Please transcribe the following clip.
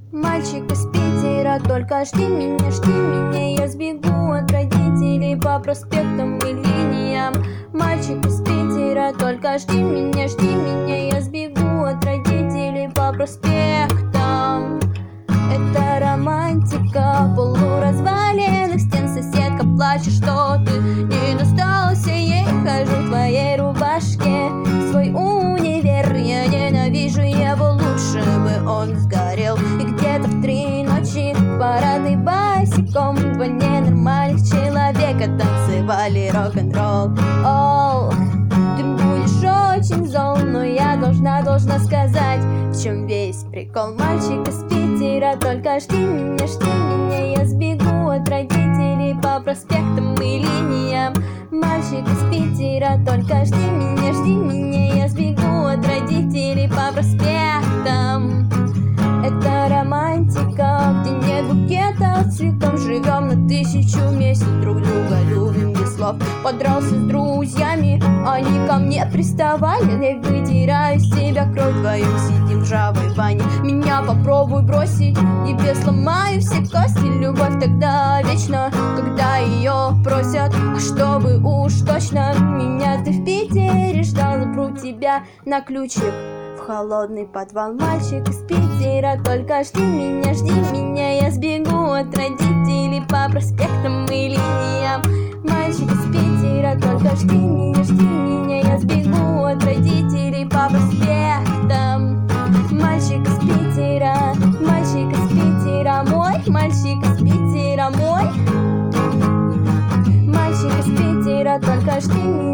Мальчик из Питера, только жди меня, я сбегу от родителей по проспектам и линиям. Мальчик из Питера, только жди меня, я сбегу от родителей по проспектам. Это романтика полуразваленных стен. Соседка плачет, что ты не достался ей. Хожу в твоей рубашке, свой универ я ненавижу его, лучше бы он сгорел. И где-то в 3 ночи парадный босиком два ненормальных человека танцевали рок-н-ролл. О, ты будешь очень зол, но я должна сказать, в чем весь прикол. Мальчик из Питера, только жди меня, я сбегу от родителей по проспектам и линиям. Мальчик из Питера, только жди меня, я сбегу от родителей по проспектам. Это романтика, где нет букета цветов. Живем на 1000 месяцев, друг друга любим без слов. Подрался с друзьями, они ко мне приставали. Я вытираю с себя кровь, вдвоем сидим в ржавой бане. Меня попробуй бросить, тебе сломаю все кости. Любовь тогда вечна, когда ее просят, а чтобы уж точно меня ты в Питере ждал. Запру тебя на ключик в холодный подвал. Мальчик из Питера, только жди меня, я сбегу от родителей по проспектам и линиям. Мальчик из Питера, только жди меня, я сбегу от родителей по проспектам. Мальчик из Питера мой, мальчик из Питера мой. Мальчик из Питера, только жди меня.